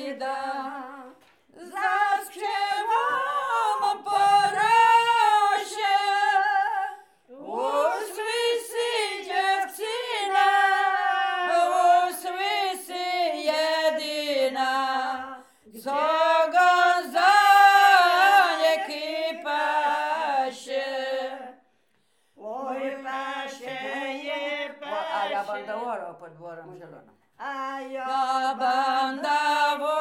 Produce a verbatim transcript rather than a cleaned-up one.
idę, zaśpiewam po rosie, usłysy dziewczyna, usłysy jedyna, co go za nie pasie. Oj, pasie, je pasie. A ja będę orał pod dworem zielonym. A ja Ja będę